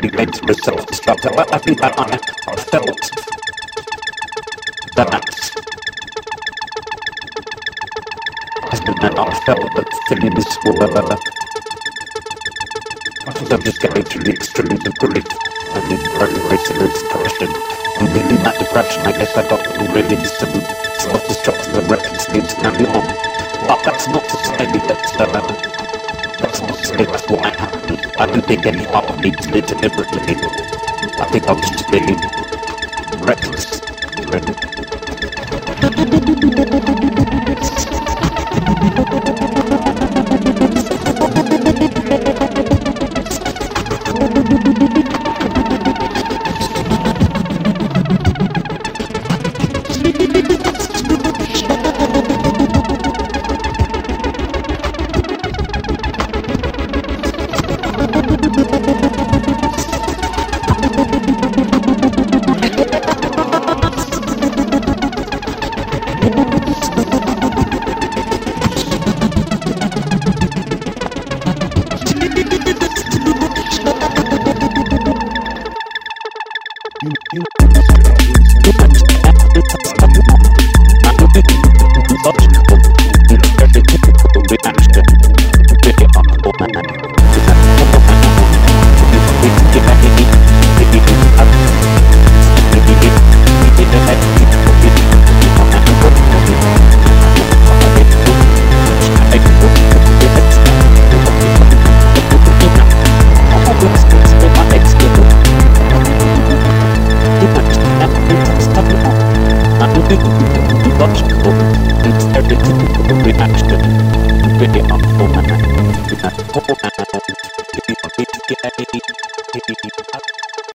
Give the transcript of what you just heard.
maybe makes me self-destructive. I think that I felt that and I felt that things were I'm just getting to the extremes of grief and in very severe depression. And within that depression, I guess I got really some self-destructive and reckless things carry on. But that's not to say that's not to say that's what happened. I don't think any part of me did it deliberately. I think I was just being reckless, really. Reaction,